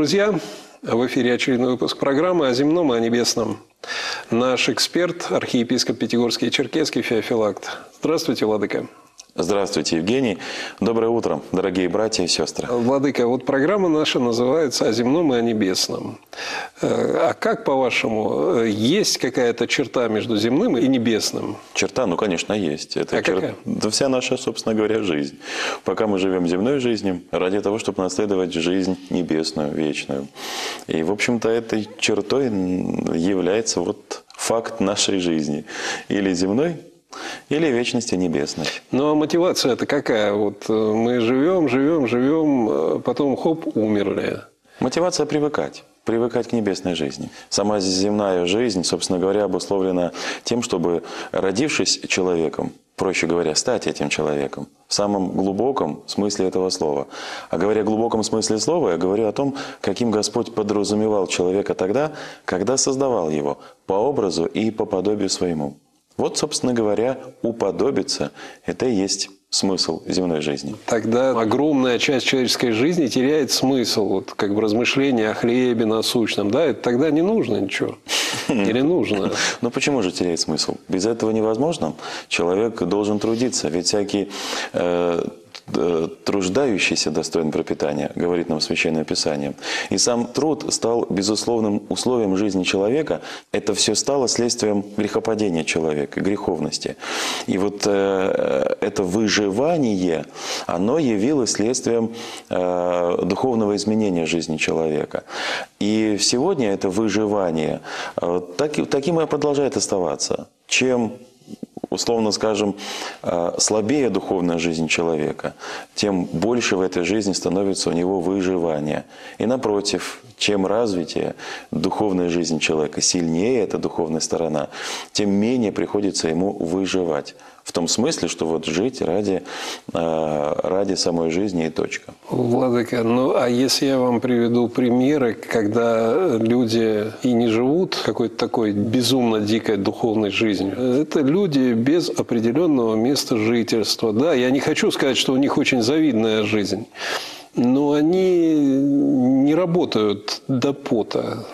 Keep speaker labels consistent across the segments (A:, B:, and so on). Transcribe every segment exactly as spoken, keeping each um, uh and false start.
A: друзья! В эфире очередной выпуск программы о земном и о небесном. Наш эксперт, архиепископ Пятигорский и Черкесский Феофилакт. Здравствуйте, владыка.
B: Здравствуйте, Евгений. Доброе утро, дорогие братья и сестры.
A: Владыка, вот программа наша называется «О земном и о небесном». А как, по-вашему, есть какая-то черта между земным и небесным?
B: Черта, ну, конечно, есть. Это
A: а
B: чер...
A: какая?
B: Да вся наша, собственно говоря, жизнь. Пока мы живем земной жизнью, ради того, чтобы наследовать жизнь небесную, вечную. И, в общем-то, этой чертой является вот факт нашей жизни. Или земной, или вечности небесной.
A: Ну, а мотивация-то какая? Вот мы живем, живем, живем, потом хоп, умерли.
B: Мотивация привыкать. Привыкать к небесной жизни. Сама земная жизнь, собственно говоря, обусловлена тем, чтобы, родившись человеком, проще говоря, стать этим человеком, в самом глубоком смысле этого слова. А говоря о глубоком смысле слова, я говорю о том, каким Господь подразумевал человека тогда, когда создавал его по образу и по подобию своему. Вот, собственно говоря, уподобиться – это и есть смысл земной жизни.
A: Тогда огромная часть человеческой жизни теряет смысл, вот как бы размышления о хлебе насущном, да, это тогда не нужно ничего. Или нужно?
B: Ну почему же теряет смысл? Без этого невозможно. Человек должен трудиться, ведь всякий э, труждающийся достоин пропитания, говорит нам Священное Писание. И сам труд стал безусловным условием жизни человека. Это все стало следствием грехопадения человека, греховности. И вот э, это выживание, оно явилось следствием э, духовного изменения жизни человека. И сегодня это выживание э, так, таким и продолжает оставаться. Чем условно скажем, слабее духовная жизнь человека, тем больше в этой жизни становится у него выживание. И напротив, чем развитее духовная жизнь человека, сильнее эта духовная сторона, тем менее приходится ему выживать. В том смысле, что вот жить ради, ради самой жизни и точка.
A: Владыка, ну а если я вам приведу примеры, когда люди и не живут какой-то такой безумно дикой духовной жизнью, это люди без определенного места жительства. Да, я не хочу сказать, что у них очень завидная жизнь, но они не работают до пота.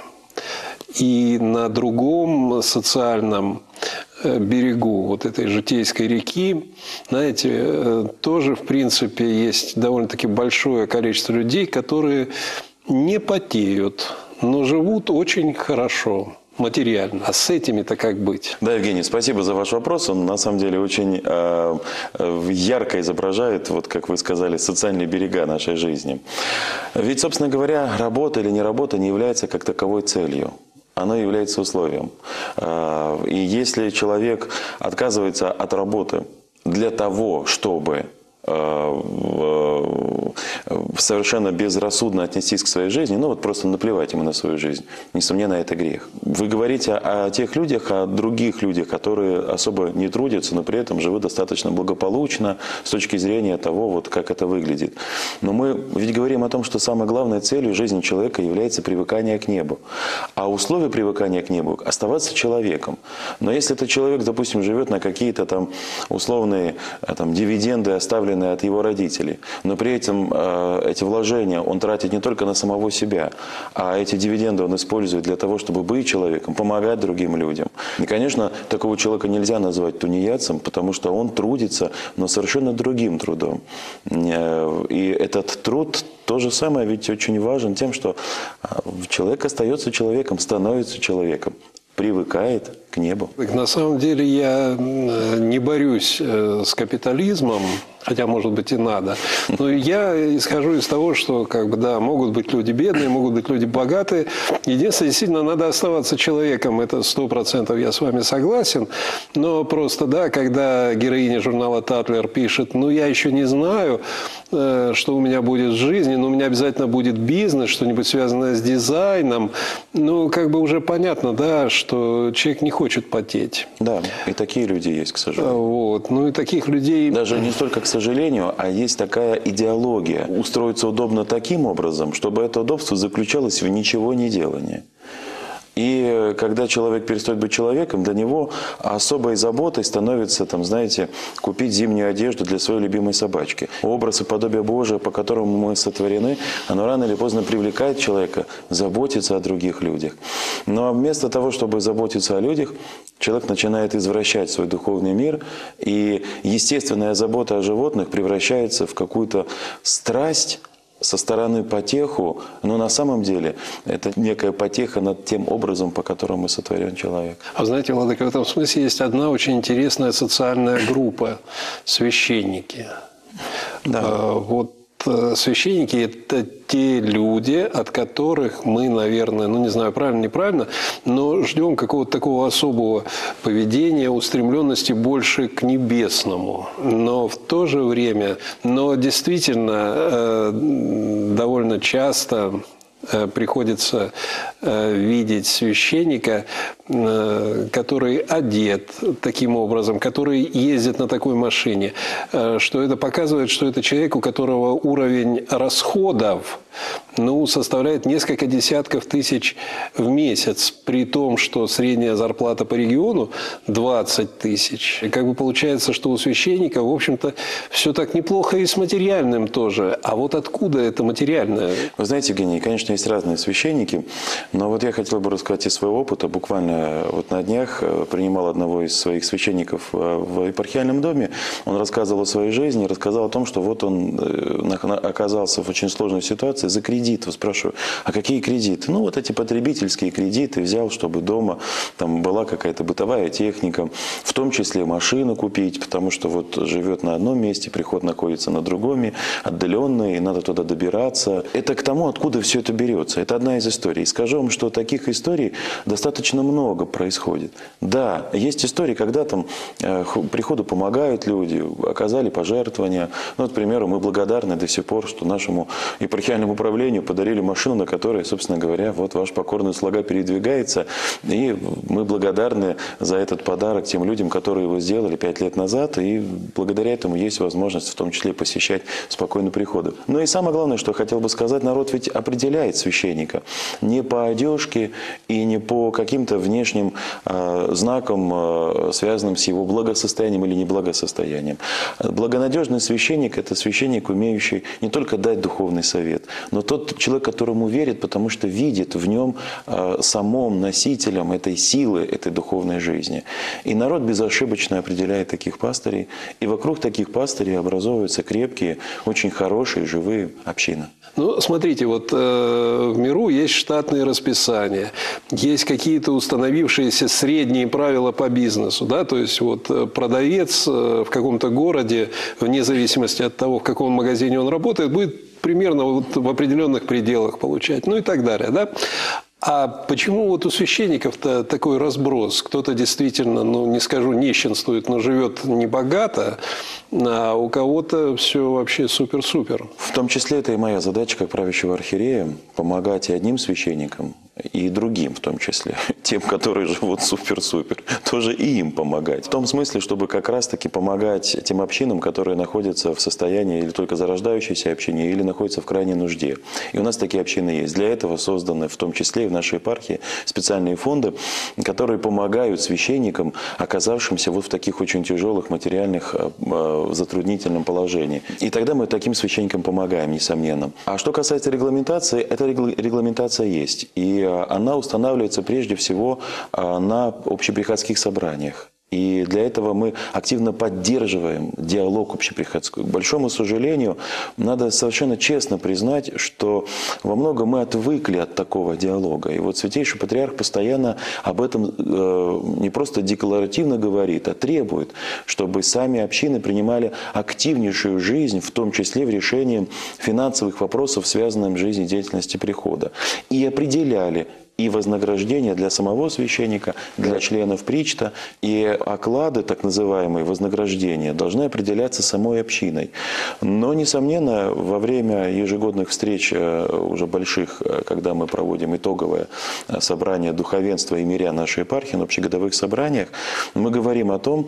A: И на другом социальном берегу вот этой житейской реки, знаете, тоже, в принципе, есть довольно-таки большое количество людей, которые не потеют, но живут очень хорошо. Материально. А с этими-то как быть?
B: Да, Евгений, спасибо за ваш вопрос. Он на самом деле очень э, ярко изображает, вот как вы сказали, социальные берега нашей жизни. Ведь, собственно говоря, работа или не работа не является как таковой целью. Оно является условием. И если человек отказывается от работы для того, чтобы совершенно безрассудно отнестись к своей жизни, ну вот просто наплевать ему на свою жизнь, несомненно, это грех. Вы говорите о тех людях, о других людях, которые особо не трудятся, но при этом живут достаточно благополучно с точки зрения того, вот как это выглядит. Но мы ведь говорим о том, что самой главной целью жизни человека является привыкание к небу. А условие привыкания к небу – оставаться человеком. Но если этот человек, допустим, живет на какие-то там условные там, дивиденды, оставленные от его родителей, но при этом э, эти вложения он тратит не только на самого себя, а эти дивиденды он использует для того, чтобы быть человеком, помогать другим людям. И, конечно, такого человека нельзя назвать тунеядцем, потому что он трудится, но совершенно другим трудом. И этот труд то же самое ведь очень важен тем, что человек остается человеком, становится человеком, привыкает к небу.
A: На самом деле я не борюсь с капитализмом, хотя, может быть, и надо. Но я исхожу из того, что, как бы, да, могут быть люди бедные, могут быть люди богатые. Единственное, действительно, надо оставаться человеком. Это сто процентов я с вами согласен. Но просто, да, когда героиня журнала «Татлер» пишет, ну, я еще не знаю, что у меня будет в жизни, но у меня обязательно будет бизнес, что-нибудь связанное с дизайном. Ну, как бы уже понятно, да, что человек не хочет потеть.
B: Да, и такие люди есть, к сожалению.
A: Вот. Ну, и таких людей...
B: Даже не столько к сожалению, а есть такая идеология. Устроиться удобно таким образом, чтобы это удобство заключалось в ничего не делании. И когда человек перестает быть человеком, для него особой заботой становится, там, знаете, купить зимнюю одежду для своей любимой собачки. Образ и подобие Божие, по которому мы сотворены, оно рано или поздно привлекает человека заботиться о других людях. Но вместо того, чтобы заботиться о людях, человек начинает извращать свой духовный мир, и естественная забота о животных превращается в какую-то страсть, со стороны потеху, но на самом деле это некая потеха над тем образом, по которому сотворен человек.
A: А знаете, Владыка, в этом смысле есть одна очень интересная социальная группа – священники.
B: Да.
A: А, вот священники – это те люди, от которых мы, наверное, ну не знаю, правильно, неправильно, но ждем какого-то такого особого поведения, устремленности больше к небесному. Но в то же время, но действительно довольно часто приходится видеть священника, который одет таким образом, который ездит на такой машине, что это показывает, что это человек, у которого уровень расходов ну, составляет несколько десятков тысяч в месяц, при том, что средняя зарплата по региону двадцать тысяч. И как бы получается, что у священника, в общем-то, все так неплохо и с материальным тоже. А вот откуда это материальное?
B: Вы знаете, Евгений, конечно, есть разные священники, но вот я хотел бы рассказать из своего опыта. Буквально вот на днях принимал одного из своих священников в епархиальном доме. Он рассказывал о своей жизни, рассказал о том, что вот он оказался в очень сложной ситуации за кредит. Вот спрашиваю, а какие кредиты? Ну, вот эти потребительские кредиты взял, чтобы дома там была какая-то бытовая техника, в том числе машину купить, потому что вот живет на одном месте, приход находится на другом, отдаленный, и надо туда добираться. Это к тому, откуда все это берется. Это одна из историй. И скажу вам, что таких историй достаточно много происходит. Да, есть истории, когда там э, приходу помогают люди, оказали пожертвования. Ну, вот, к примеру, мы благодарны до сих пор, что нашему епархиальному управлению подарили машину, на которой, собственно говоря, вот ваш покорный слуга передвигается. И мы благодарны за этот подарок тем людям, которые его сделали пять лет назад. И благодаря этому есть возможность в том числе посещать спокойно приходы. Но и самое главное, что хотел бы сказать, народ ведь определяет священника не по одежке и не по каким-то внешним э, знакам, э, связанным с его благосостоянием или неблагосостоянием. Благонадежный священник – это священник, умеющий не только дать духовный совет, но тот человек, которому верит, потому что видит в нем э, самом носителем этой силы, этой духовной жизни. И народ безошибочно определяет таких пастырей, и вокруг таких пастырей образовываются крепкие, очень хорошие, живые общины.
A: Ну, смотрите, вот э, в миру есть штатные расписания, есть какие-то установившиеся средние правила по бизнесу, да, то есть вот продавец в каком-то городе, вне зависимости от того, в каком магазине он работает, будет примерно вот в определенных пределах получать, ну и так далее, да. А почему вот у священников-то такой разброс? Кто-то действительно, ну не скажу нищенствует, но живет небогато, а у кого-то все вообще супер-супер.
B: В том числе это и моя задача как правящего архиерея – помогать и одним священникам, и другим в том числе, тем, которые живут супер-супер, тоже и им помогать. В том смысле, чтобы как раз-таки помогать тем общинам, которые находятся в состоянии или только зарождающейся общине, или находятся в крайней нужде. И у нас такие общины есть. Для этого созданы в том числе и в нашей епархии специальные фонды, которые помогают священникам, оказавшимся вот в таких очень тяжелых материальных в затруднительном положении. И тогда мы таким священникам помогаем, несомненно. А что касается регламентации, эта регламентация есть. И она устанавливается прежде всего на общеприходских собраниях. И для этого мы активно поддерживаем диалог общеприходской. К большому сожалению, надо совершенно честно признать, что во многом мы отвыкли от такого диалога. И вот Святейший Патриарх постоянно об этом э, не просто декларативно говорит, а требует, чтобы сами общины принимали активнейшую жизнь, в том числе в решении финансовых вопросов, связанных с жизнедеятельностью прихода. И определяли и вознаграждение для самого священника, для членов причта, и оклады, так называемые вознаграждения, должны определяться самой общиной. Но, несомненно, во время ежегодных встреч уже больших, когда мы проводим итоговое собрание духовенства и мирян нашей епархии, на общегодовых собраниях, мы говорим о том,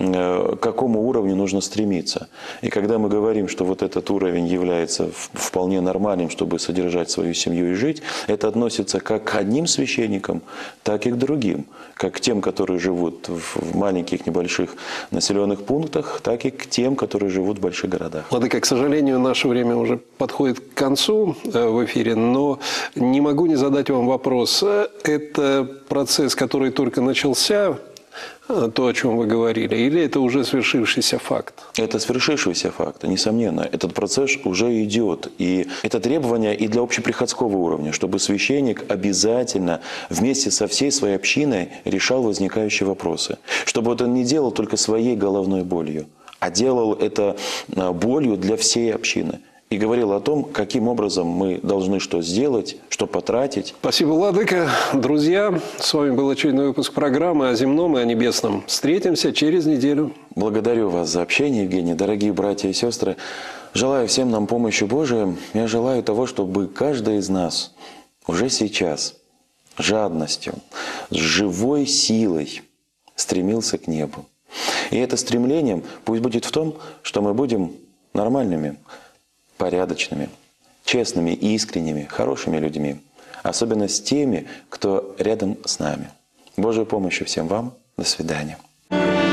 B: к какому уровню нужно стремиться. И когда мы говорим, что вот этот уровень является вполне нормальным, чтобы содержать свою семью и жить, это относится как к одним одним священникам, так и к другим. Как к тем, которые живут в маленьких, небольших населенных пунктах, так и к тем, которые живут в больших городах.
A: Владыка, к сожалению, наше время уже подходит к концу в эфире, но не могу не задать вам вопрос. Это процесс, который только начался, то, о чем вы говорили, или это уже свершившийся факт?
B: Это свершившийся факт, несомненно. Этот процесс уже идет. И это требование и для общеприходского уровня, чтобы священник обязательно вместе со всей своей общиной решал возникающие вопросы. Чтобы вот он не делал только своей головной болью, а делал это болью для всей общины. И говорил о том, каким образом мы должны что сделать, что потратить.
A: Спасибо, Владыка. Друзья, с вами был очередной выпуск программы о земном и о небесном. Встретимся через неделю.
B: Благодарю вас за общение, Евгений. Дорогие братья и сестры, желаю всем нам помощи Божией. Я желаю того, чтобы каждый из нас уже сейчас жадностью, с живой силой стремился к небу. И это стремление пусть будет в том, что мы будем нормальными, порядочными, честными, искренними, хорошими людьми. Особенно с теми, кто рядом с нами. Божьей помощи всем вам. До свидания.